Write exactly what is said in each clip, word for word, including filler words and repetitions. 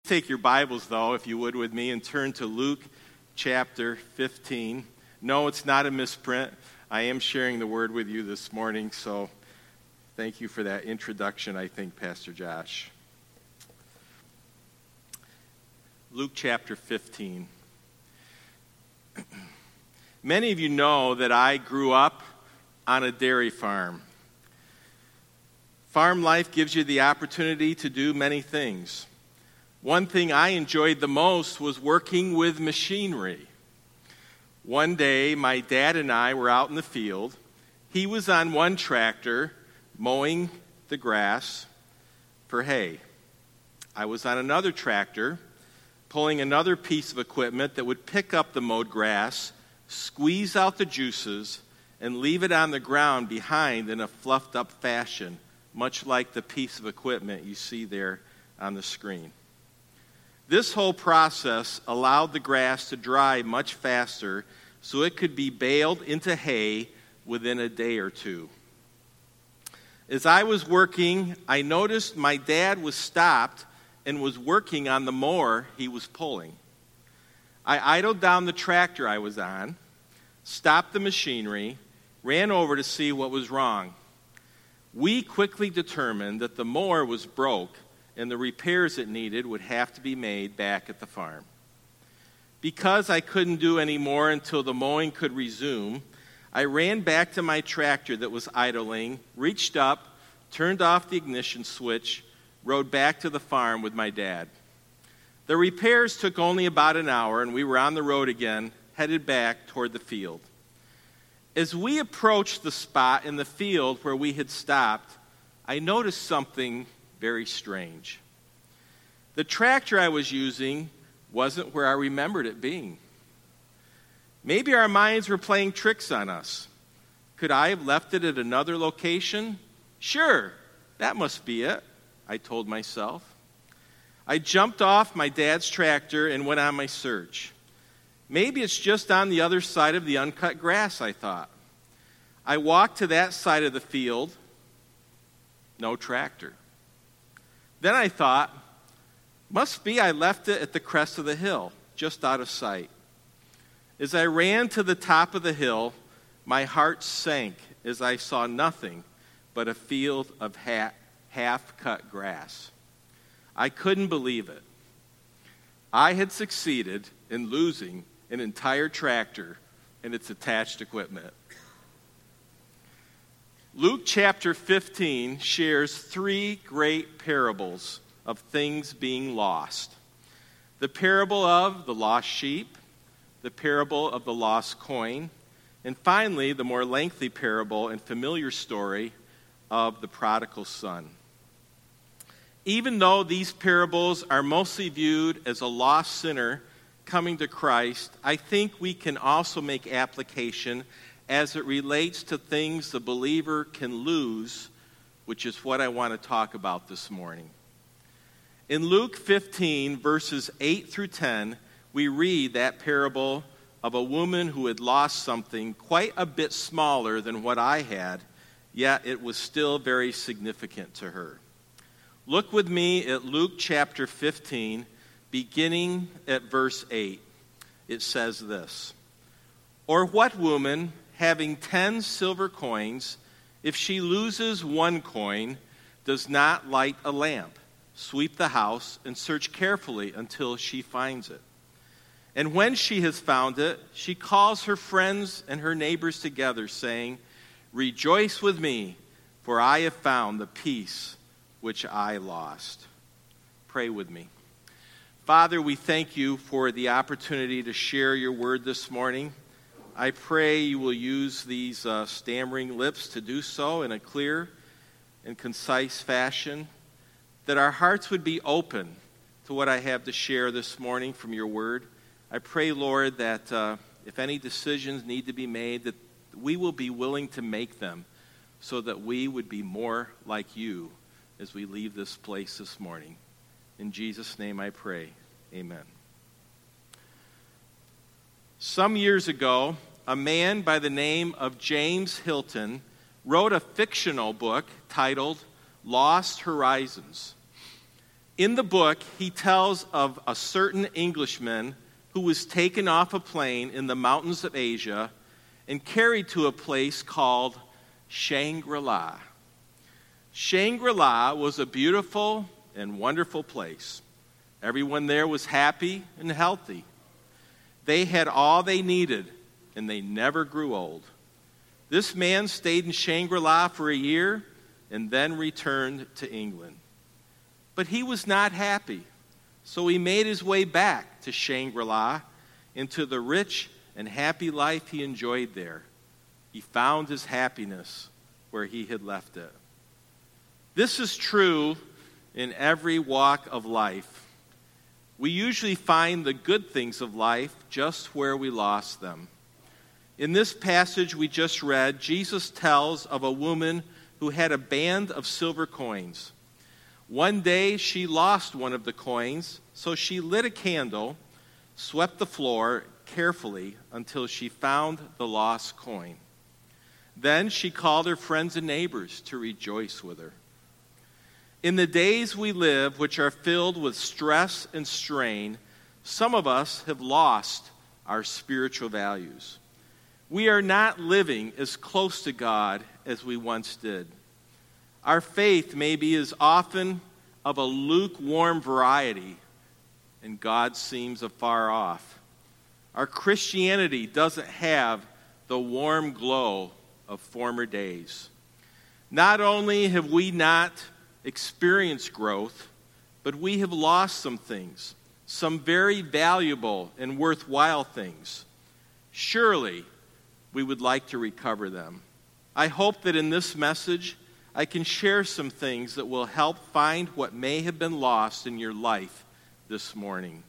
Take your Bibles, though, if you would, with me, and turn to Luke chapter fifteen. No, it's not a misprint. I am sharing the word with you this morning, so thank you for that introduction, I think, Pastor Josh. Luke chapter fifteen. Many of you know that I grew up on a dairy farm. Farm life gives you the opportunity to do many things. One thing I enjoyed the most was working with machinery. One day, my dad and I were out in the field. He was on one tractor mowing the grass for hay. I was on another tractor pulling another piece of equipment that would pick up the mowed grass, squeeze out the juices, and leave it on the ground behind in a fluffed up fashion, much like the piece of equipment you see there on the screen. This whole process allowed the grass to dry much faster so it could be baled into hay within a day or two. As I was working, I noticed my dad was stopped and was working on the mower he was pulling. I idled down the tractor I was on, stopped the machinery, ran over to see what was wrong. We quickly determined that the mower was broke and the repairs it needed would have to be made back at the farm. Because I couldn't do any more until the mowing could resume, I ran back to my tractor that was idling, reached up, turned off the ignition switch, rode back to the farm with my dad. The repairs took only about an hour, and we were on the road again, headed back toward the field. As we approached the spot in the field where we had stopped, I noticed something very strange. The tractor I was using wasn't where I remembered it being. Maybe our minds were playing tricks on us. Could I have left it at another location? Sure, that must be it, I told myself. I jumped off my dad's tractor and went on my search. Maybe it's just on the other side of the uncut grass, I thought. I walked to that side of the field. No tractor. Then I thought, must be I left it at the crest of the hill, just out of sight. As I ran to the top of the hill, my heart sank as I saw nothing but a field of half-cut grass. I couldn't believe it. I had succeeded in losing an entire tractor and its attached equipment. Luke chapter fifteen shares three great parables of things being lost. The parable of the lost sheep, the parable of the lost coin, and finally, the more lengthy parable and familiar story of the prodigal son. Even though these parables are mostly viewed as a lost sinner coming to Christ, I think we can also make application as it relates to things the believer can lose, which is what I want to talk about this morning. In Luke fifteen, verses eight through ten, we read that parable of a woman who had lost something quite a bit smaller than what I had, yet it was still very significant to her. Look with me at Luke chapter fifteen, beginning at verse eight. It says this: "Or what woman, having ten silver coins, if she loses one coin, does not light a lamp, sweep the house, and search carefully until she finds it? And when she has found it, she calls her friends and her neighbors together, saying, 'Rejoice with me, for I have found the piece which I lost.'" Pray with me. Father, we thank you for the opportunity to share your word this morning. I pray you will use these uh, stammering lips to do so in a clear and concise fashion, that our hearts would be open to what I have to share this morning from your word. I pray, Lord, that uh, if any decisions need to be made, that we will be willing to make them so that we would be more like you as we leave this place this morning. In Jesus' name I pray. Amen. Some years ago, a man by the name of James Hilton wrote a fictional book titled Lost Horizons. In the book, he tells of a certain Englishman who was taken off a plane in the mountains of Asia and carried to a place called Shangri-La. Shangri-La was a beautiful and wonderful place. Everyone there was happy and healthy. They had all they needed, and they never grew old. This man stayed in Shangri-La for a year and then returned to England. But he was not happy, so he made his way back to Shangri-La and to the rich and happy life he enjoyed there. He found his happiness where he had left it. This is true in every walk of life. We usually find the good things of life just where we lost them. In this passage we just read, Jesus tells of a woman who had a band of silver coins. One day she lost one of the coins, so she lit a candle, swept the floor carefully until she found the lost coin. Then she called her friends and neighbors to rejoice with her. In the days we live, which are filled with stress and strain, some of us have lost our spiritual values. We are not living as close to God as we once did. Our faith may be as often of a lukewarm variety, and God seems afar off. Our Christianity doesn't have the warm glow of former days. Not only have we not experienced growth, but we have lost some things, some very valuable and worthwhile things. Surely, we would like to recover them. I hope that in this message, I can share some things that will help find what may have been lost in your life this morning.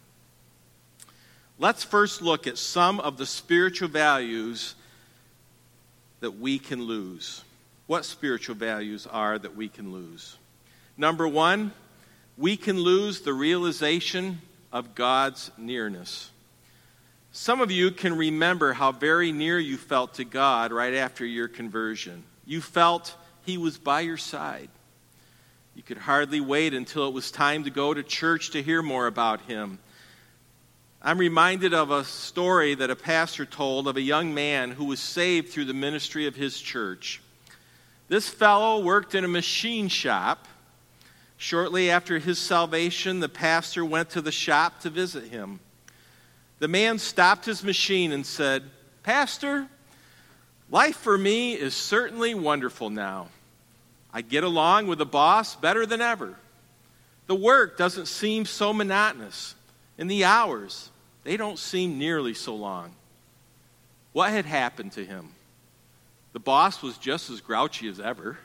Let's first look at some of the spiritual values that we can lose. What spiritual values are that we can lose? Number one, we can lose the realization of God's nearness. Some of you can remember how very near you felt to God right after your conversion. You felt He was by your side. You could hardly wait until it was time to go to church to hear more about Him. I'm reminded of a story that a pastor told of a young man who was saved through the ministry of his church. This fellow worked in a machine shop. Shortly after his salvation, the pastor went to the shop to visit him. The man stopped his machine and said, "Pastor, life for me is certainly wonderful now. I get along with the boss better than ever. The work doesn't seem so monotonous, and the hours, they don't seem nearly so long." What had happened to him? The boss was just as grouchy as ever.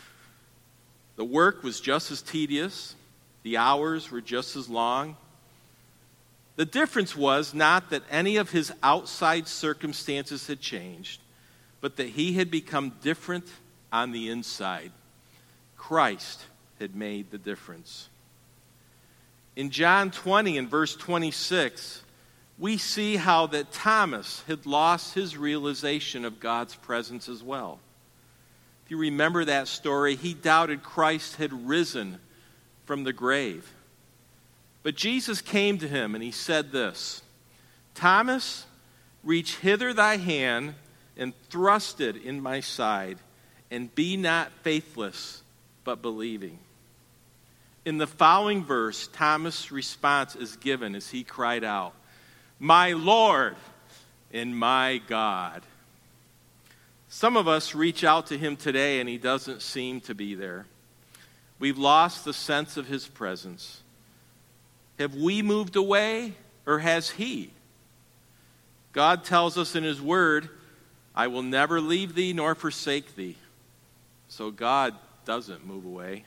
The work was just as tedious. The hours were just as long. The difference was not that any of his outside circumstances had changed, but that he had become different on the inside. Christ had made the difference. In John twenty and verse twenty-six, we see how that Thomas had lost his realization of God's presence as well. If you remember that story, he doubted Christ had risen from the grave. But Jesus came to him and he said this, "Thomas, reach hither thy hand and thrust it in my side, and be not faithless, but believing." In the following verse, Thomas' response is given as he cried out, "My Lord and my God." Some of us reach out to him today and he doesn't seem to be there. We've lost the sense of his presence. Have we moved away, or has he? God tells us in his word, "I will never leave thee nor forsake thee." So God doesn't move away.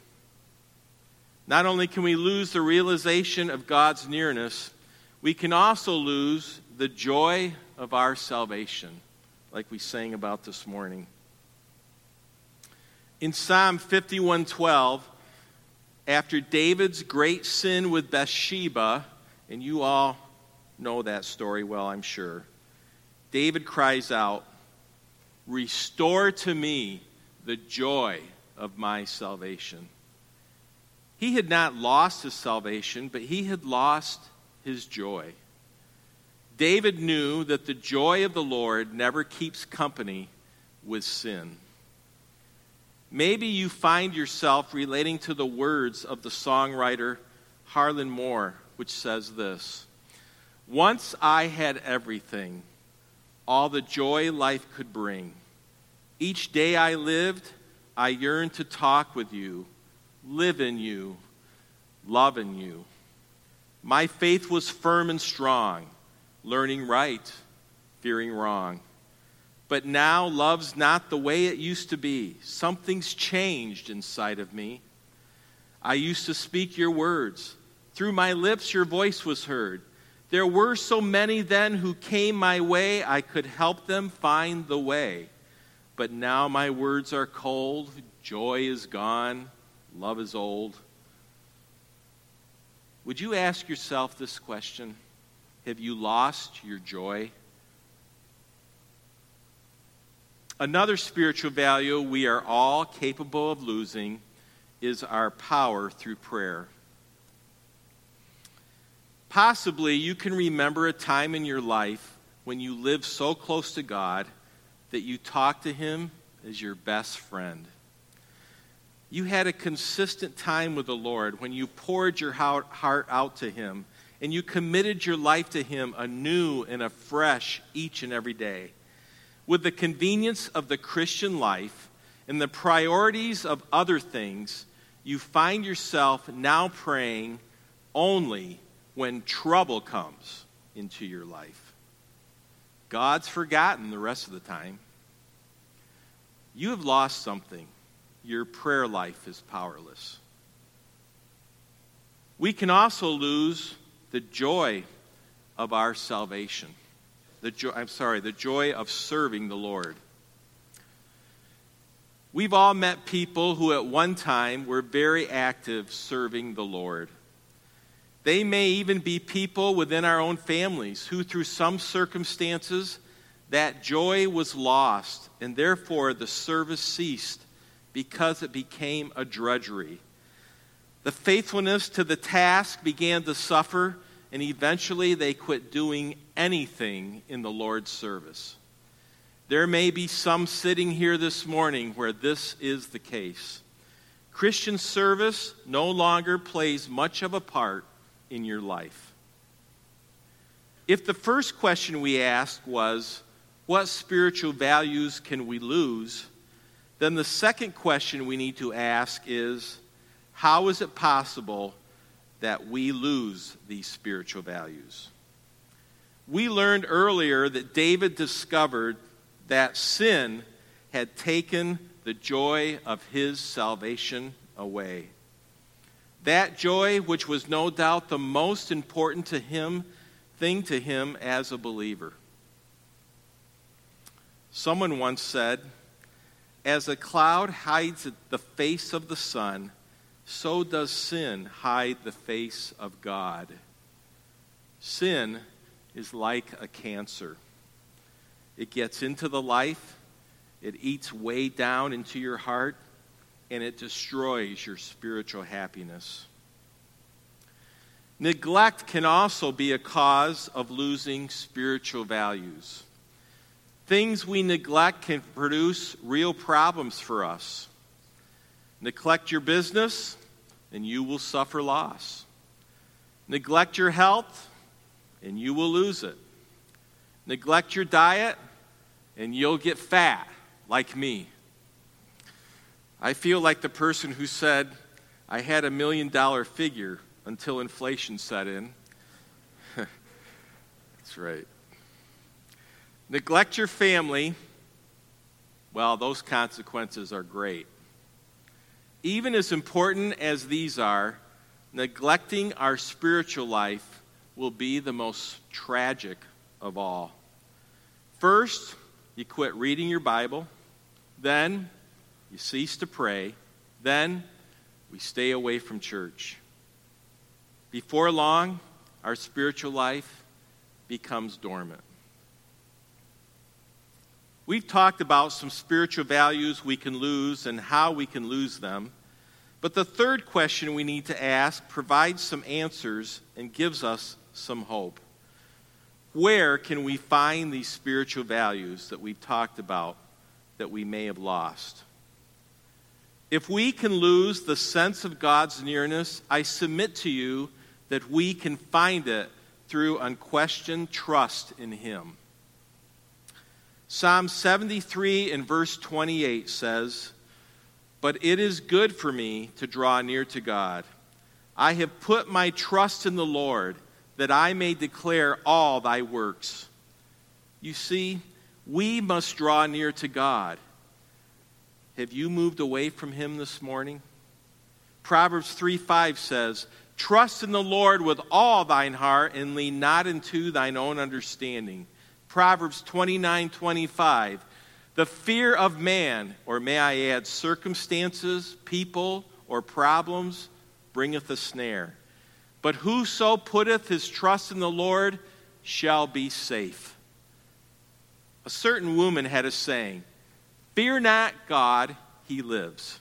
Not only can we lose the realization of God's nearness, we can also lose the joy of our salvation, like we sang about this morning. In Psalm fifty-one twelve, after David's great sin with Bathsheba, and you all know that story well, I'm sure, David cries out, "Restore to me the joy of my salvation." He had not lost his salvation, but he had lost his joy. David knew that the joy of the Lord never keeps company with sin. Maybe you find yourself relating to the words of the songwriter Harlan Moore, which says this: "Once I had everything, all the joy life could bring. Each day I lived, I yearned to talk with you, live in you, love in you. My faith was firm and strong, learning right, fearing wrong. But now love's not the way it used to be. Something's changed inside of me. I used to speak your words. Through my lips your voice was heard. There were so many then who came my way, I could help them find the way. But now my words are cold, joy is gone, love is old." Would you ask yourself this question? Have you lost your joy? Another spiritual value we are all capable of losing is our power through prayer. Possibly you can remember a time in your life when you lived so close to God that you talked to Him as your best friend. You had a consistent time with the Lord when you poured your heart out to Him and you committed your life to Him anew and afresh each and every day. With the convenience of the Christian life and the priorities of other things, you find yourself now praying only when trouble comes into your life. God's forgotten the rest of the time. You have lost something. Your prayer life is powerless. We can also lose the joy of our salvation. The joy, I'm sorry, the joy of serving the Lord. We've all met people who at one time were very active serving the Lord. They may even be people within our own families who, through some circumstances, that joy was lost, and therefore the service ceased because it became a drudgery. The faithfulness to the task began to suffer, and eventually they quit doing anything in the Lord's service. There may be some sitting here this morning where this is the case. Christian service no longer plays much of a part in your life. If the first question we asked was, what spiritual values can we lose? Then the second question we need to ask is, how is it possible that we lose these spiritual values? We learned earlier that David discovered that sin had taken the joy of his salvation away. That joy, which was no doubt the most important to him, thing to him as a believer. Someone once said, "As a cloud hides the face of the sun, so does sin hide the face of God." Sin is like a cancer. It gets into the life, it eats way down into your heart, and it destroys your spiritual happiness. Neglect can also be a cause of losing spiritual values. Things we neglect can produce real problems for us. Neglect your business, and you will suffer loss. Neglect your health, and you will lose it. Neglect your diet, and you'll get fat, like me. I feel like the person who said, "I had a million dollar figure until inflation set in." That's right. Neglect your family, well, those consequences are great. Even as important as these are, neglecting our spiritual life will be the most tragic of all. First, you quit reading your Bible. Then, you cease to pray. Then, we stay away from church. Before long, our spiritual life becomes dormant. We've talked about some spiritual values we can lose and how we can lose them. But the third question we need to ask provides some answers and gives us some hope. Where can we find these spiritual values that we've talked about that we may have lost? If we can lose the sense of God's nearness, I submit to you that we can find it through unquestioned trust in Him. Psalm seventy-three and verse twenty-eight says, "But it is good for me to draw near to God. I have put my trust in the Lord, that I may declare all thy works." You see, we must draw near to God. Have you moved away from Him this morning? Proverbs three five says, "Trust in the Lord with all thine heart, and lean not into thine own understanding." Proverbs twenty-nine twenty-five, "The fear of man," or may I add, circumstances, people, or problems, bringeth a snare. But whoso putteth his trust in the Lord shall be safe. A certain woman had a saying, "Fear not God, He lives."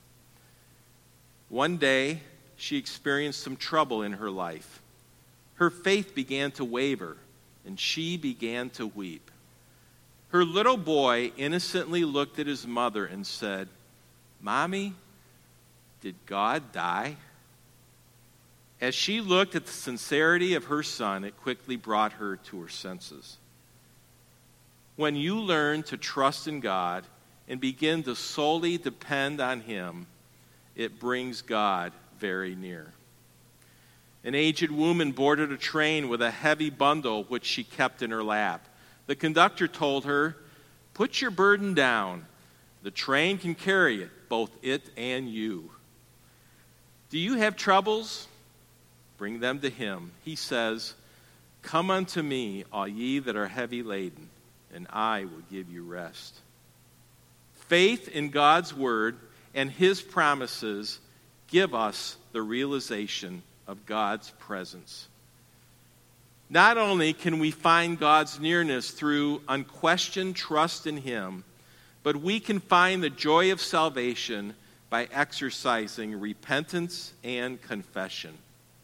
One day, she experienced some trouble in her life. Her faith began to waver, and she began to weep. Her little boy innocently looked at his mother and said, "Mommy, did God die?" As she looked at the sincerity of her son, it quickly brought her to her senses. When you learn to trust in God and begin to solely depend on Him, it brings God very near. An aged woman boarded a train with a heavy bundle which she kept in her lap. The conductor told her, "Put your burden down. The train can carry it, both it and you." Do you have troubles? Bring them to Him. He says, "Come unto me, all ye that are heavy laden, and I will give you rest." Faith in God's Word and His promises give us the realization of God's presence. Not only can we find God's nearness through unquestioned trust in Him, but we can find the joy of salvation by exercising repentance and confession.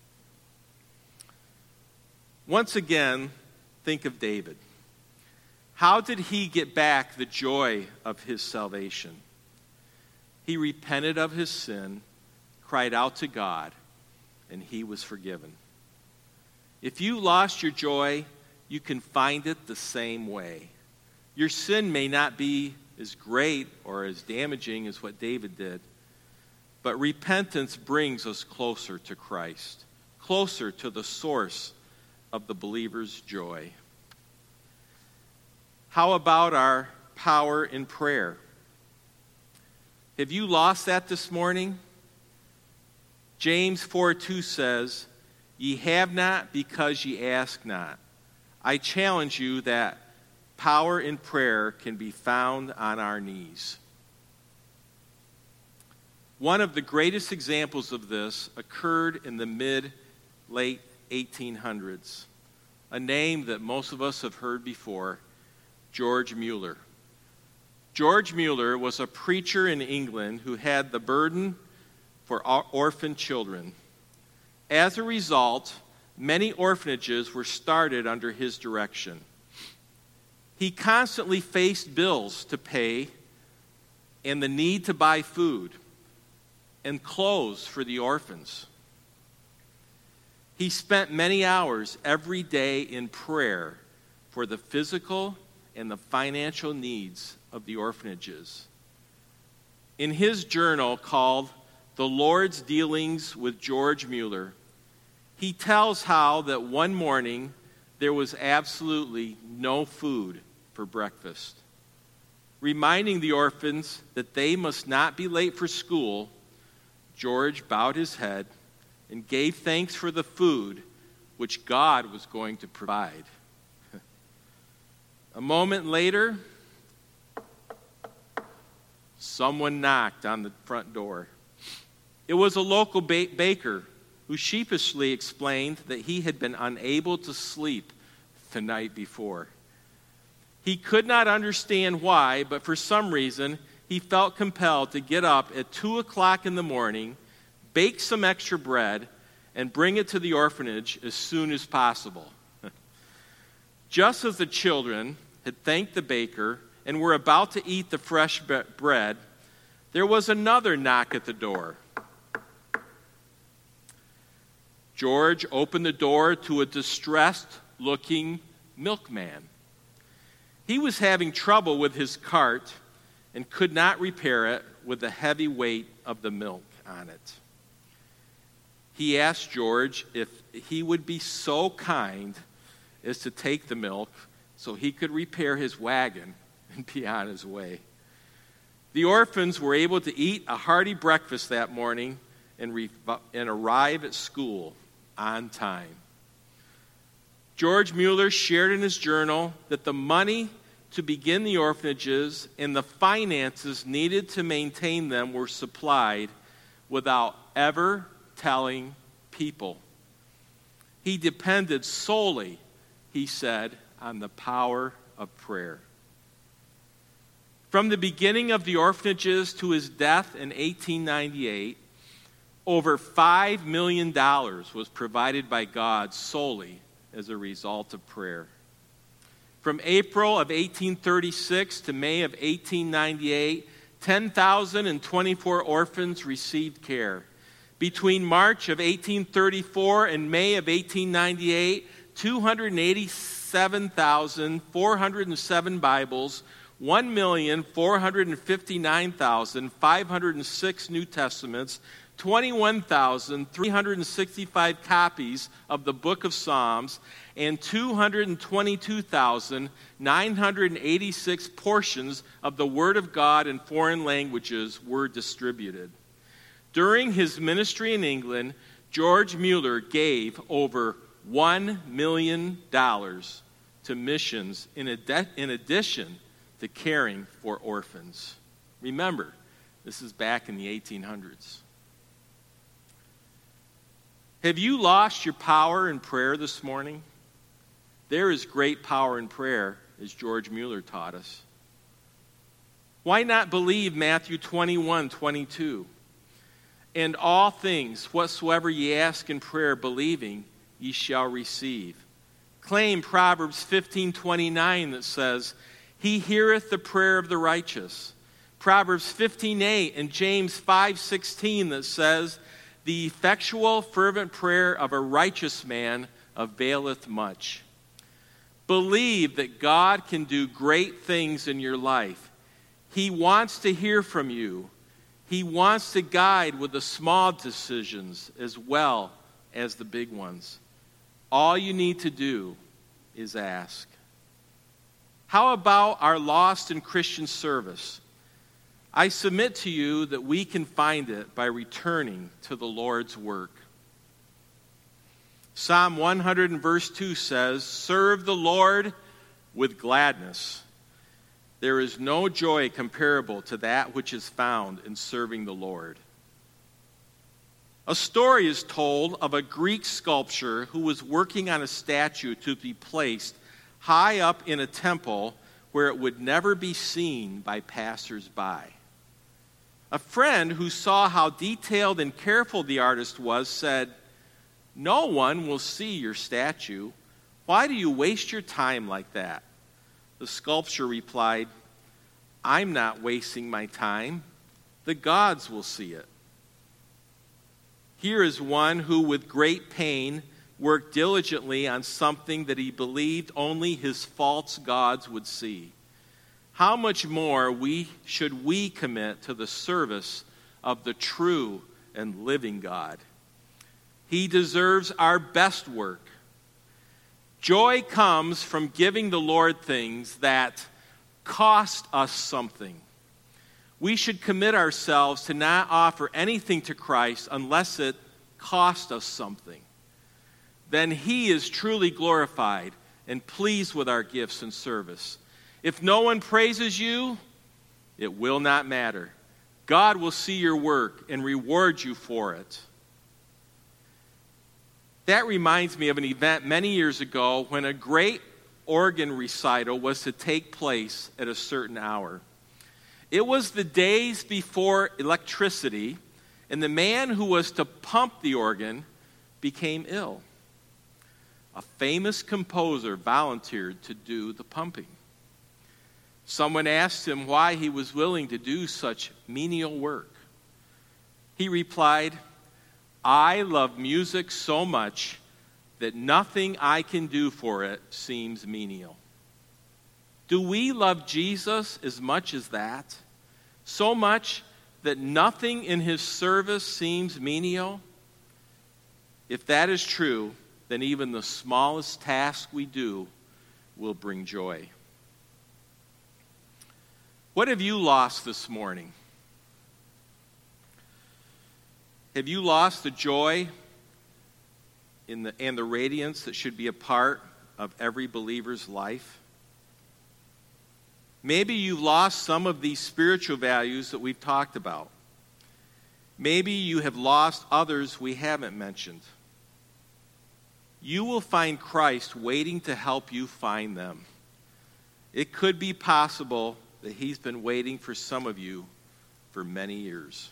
Once again, think of David. How did he get back the joy of his salvation? He repented of his sin, cried out to God, and he was forgiven. If you lost your joy, you can find it the same way. Your sin may not be as great or as damaging as what David did, but repentance brings us closer to Christ, closer to the source of the believer's joy. How about our power in prayer? Have you lost that this morning? James four two says, "Ye have not because ye ask not." I challenge you that power in prayer can be found on our knees. One of the greatest examples of this occurred in the mid-late eighteen hundreds. A name that most of us have heard before, George Mueller. George Mueller was a preacher in England who had the burden for orphan children. As a result, many orphanages were started under his direction. He constantly faced bills to pay and the need to buy food and clothes for the orphans. He spent many hours every day in prayer for the physical and the financial needs of the orphanages. In his journal called The Lord's Dealings with George Mueller, he tells how that one morning there was absolutely no food for breakfast. Reminding the orphans that they must not be late for school, George bowed his head and gave thanks for the food which God was going to provide. A moment later, someone knocked on the front door. It was a local ba- baker who sheepishly explained that he had been unable to sleep the night before. He could not understand why, but for some reason, he felt compelled to get up at two o'clock in the morning bake some extra bread and bring it to the orphanage as soon as possible. Just as the children had thanked the baker and were about to eat the fresh bread, there was another knock at the door. George opened the door to a distressed-looking milkman. He was having trouble with his cart and could not repair it with the heavy weight of the milk on it. He asked George if he would be so kind as to take the milk so he could repair his wagon and be on his way. The orphans were able to eat a hearty breakfast that morning and, re- and arrive at school on time. George Mueller shared in his journal that the money to begin the orphanages and the finances needed to maintain them were supplied without ever telling people. He depended solely, he said, on the power of prayer. From the beginning of the orphanages to his death in eighteen ninety-eight, over five million dollars was provided by God solely as a result of prayer. From April of eighteen thirty-six to May of eighteen ninety-eight, ten thousand twenty-four orphans received care. Between March of eighteen thirty-four and May of eighteen ninety-eight, two hundred eighty-seven thousand four hundred seven Bibles, one million four hundred fifty-nine thousand five hundred six New Testaments, twenty-one thousand three hundred sixty-five copies of the Book of Psalms, and two hundred twenty-two thousand nine hundred eighty-six portions of the Word of God in foreign languages were distributed. During his ministry in England, George Mueller gave over one million dollars to missions in, ad- in addition to caring for orphans. Remember, this is back in the eighteen hundreds. Have you lost your power in prayer this morning? There is great power in prayer, as George Mueller taught us. Why not believe Matthew twenty-one twenty-two? And all things, whatsoever ye ask in prayer, believing, ye shall receive. Claim Proverbs fifteen twenty-nine that says, He heareth the prayer of the righteous. Proverbs fifteen eight and James five sixteen that says, The effectual fervent prayer of a righteous man availeth much. Believe that God can do great things in your life. He wants to hear from you. He wants to guide with the small decisions as well as the big ones. All you need to do is ask. How about our lost in Christian service? I submit to you that we can find it by returning to the Lord's work. Psalm one hundred and verse two says, Serve the Lord with gladness. There is no joy comparable to that which is found in serving the Lord. A story is told of a Greek sculptor who was working on a statue to be placed high up in a temple where it would never be seen by passers-by. A friend who saw how detailed and careful the artist was said, No one will see your statue. Why do you waste your time like that? The sculptor replied, I'm not wasting my time. The gods will see it. Here is one who, with great pain, worked diligently on something that he believed only his false gods would see. How much more we should we commit to the service of the true and living God? He deserves our best work. Joy comes from giving the Lord things that cost us something. We should commit ourselves to not offer anything to Christ unless it cost us something. Then He is truly glorified and pleased with our gifts and service. If no one praises you, it will not matter. God will see your work and reward you for it. That reminds me of an event many years ago when a great organ recital was to take place at a certain hour. It was the days before electricity, and the man who was to pump the organ became ill. A famous composer volunteered to do the pumping. Someone asked him why he was willing to do such menial work. He replied, "I love music so much that nothing I can do for it seems menial." Do we love Jesus as much as that? So much that nothing in his service seems menial? If that is true, then even the smallest task we do will bring joy. What have you lost this morning? Have you lost the joy in the, and the radiance that should be a part of every believer's life? Maybe you've lost some of these spiritual values that we've talked about. Maybe you have lost others we haven't mentioned. You will find Christ waiting to help you find them. It could be possible that he's been waiting for some of you for many years.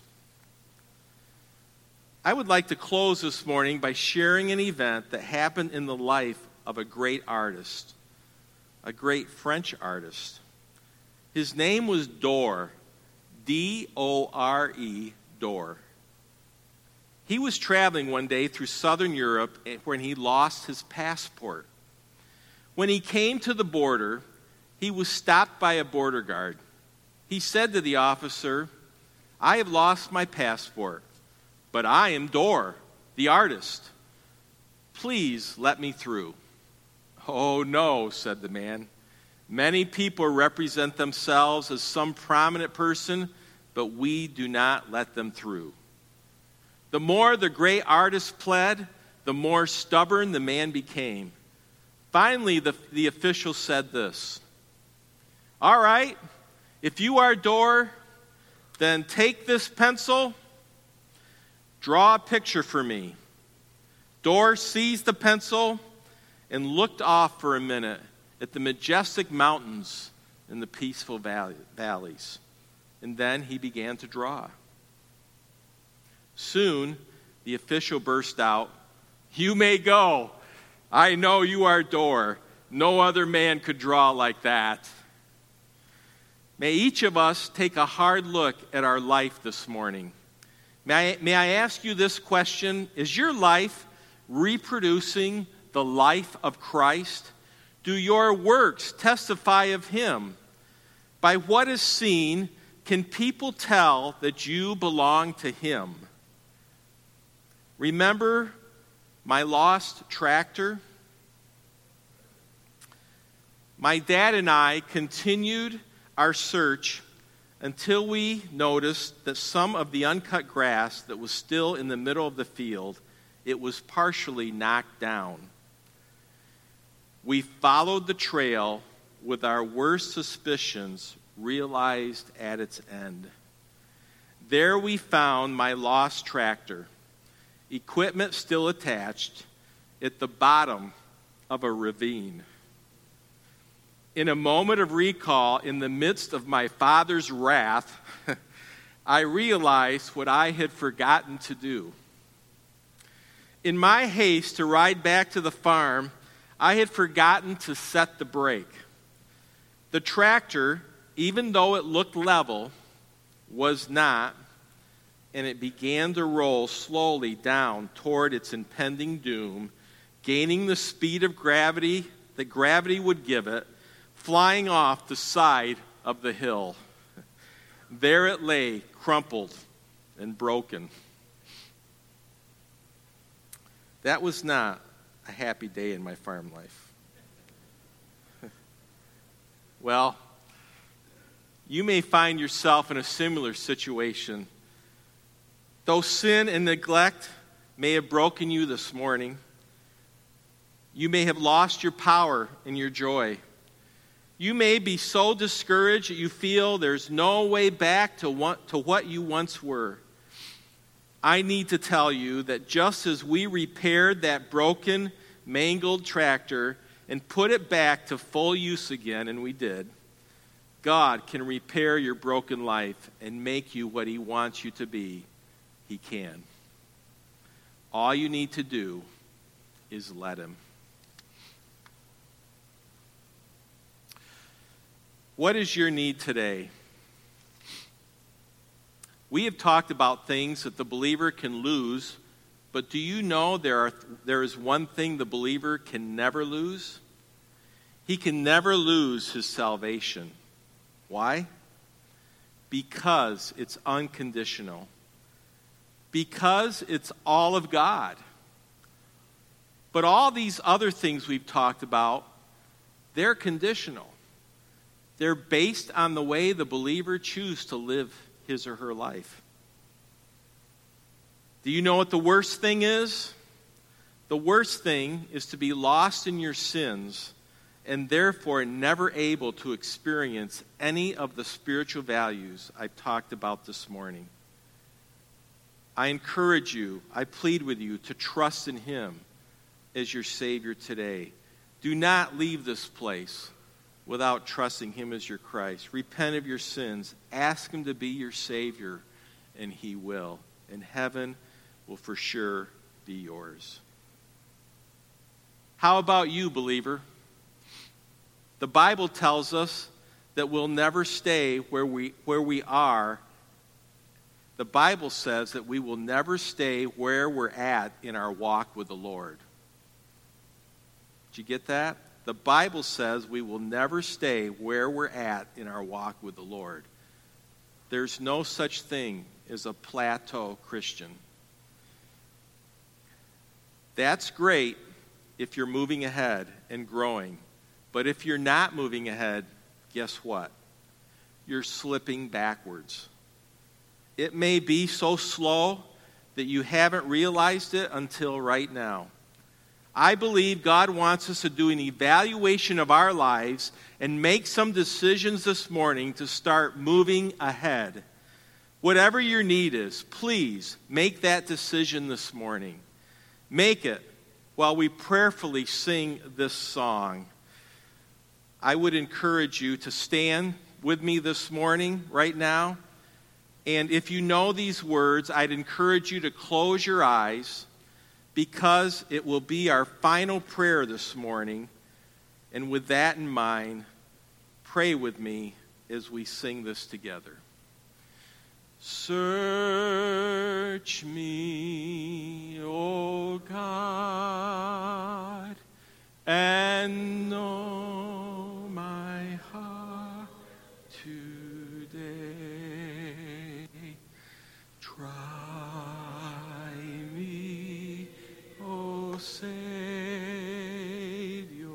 I would like to close this morning by sharing an event that happened in the life of a great artist, a great French artist. His name was Dore, D O R E, Dore. He was traveling one day through southern Europe when he lost his passport. When he came to the border, he was stopped by a border guard. He said to the officer, "I have lost my passport, but I am Dore, the artist. Please let me through." "Oh, no," said the man. "Many people represent themselves as some prominent person, but we do not let them through." The more the great artist pled, the more stubborn the man became. Finally, the, the official said this, "All right, if you are Dore, then take this pencil, draw a picture for me." Dore seized the pencil and looked off for a minute at the majestic mountains and the peaceful valley, valleys. And then he began to draw. Soon, the official burst out, "You may go. I know you are Dore. No other man could draw like that." May each of us take a hard look at our life this morning. May I, may I ask you this question? Is your life reproducing the life of Christ? Do your works testify of him? By what is seen, can people tell that you belong to him? Remember my lost tractor? My dad and I continued our search until we noticed that some of the uncut grass that was still in the middle of the field, it was partially knocked down. We followed the trail with our worst suspicions realized at its end. There we found my lost tractor, equipment still attached, at the bottom of a ravine. In a moment of recall, in the midst of my father's wrath, I realized what I had forgotten to do. In my haste to ride back to the farm, I had forgotten to set the brake. The tractor, even though it looked level, was not, and it began to roll slowly down toward its impending doom, gaining the speed of gravity that gravity would give it, flying off the side of the hill. There it lay, crumpled and broken. That was not a happy day in my farm life. Well, you may find yourself in a similar situation. Though sin and neglect may have broken you this morning, you may have lost your power and your joy. You may be so discouraged that you feel there's no way back to what, to what you once were. I need to tell you that just as we repaired that broken, mangled tractor and put it back to full use again, and we did, God can repair your broken life and make you what he wants you to be, He can. All you need to do is let him. What is your need today? We have talked about things that the believer can lose, but do you know there are there is one thing the believer can never lose? He can never lose his salvation. Why? Because it's unconditional. Because it's all of God. But all these other things we've talked about, they're conditional. They're based on the way the believer chooses to live his or her life. Do you know what the worst thing is? The worst thing is to be lost in your sins and therefore never able to experience any of the spiritual values I've talked about this morning. I encourage you, I plead with you to trust in him as your Savior today. Do not leave this place without trusting him as your Christ. Repent of your sins. Ask him to be your Savior, and he will. And heaven will for sure be yours. How about you, believer? The Bible tells us that we'll never stay where we, where we are. The Bible says that we will never stay where we're at in our walk with the Lord. Did you get that? The Bible says we will never stay where we're at in our walk with the Lord. There's no such thing as a plateau Christian. That's great if you're moving ahead and growing. But if you're not moving ahead, guess what? You're slipping backwards. It may be so slow that you haven't realized it until right now. I believe God wants us to do an evaluation of our lives and make some decisions this morning to start moving ahead. Whatever your need is, please make that decision this morning. Make it while we prayerfully sing this song. I would encourage you to stand with me this morning, right now. And if you know these words, I'd encourage you to close your eyes, because it will be our final prayer this morning. And with that in mind, pray with me as we sing this together. Search me, O God, and know my heart today. Try me, O Savior,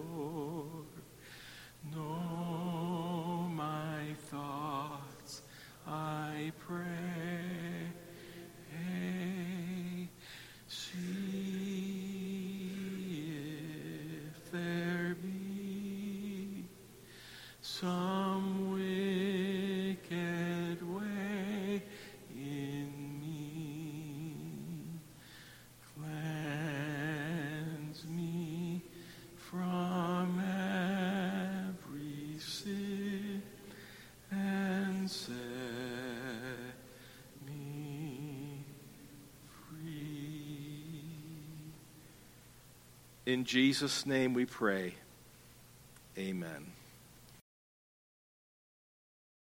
know my thoughts, I pray. See if there be some wicked way in me. Cleanse me from every sin and set me free. In Jesus' name we pray. Amen.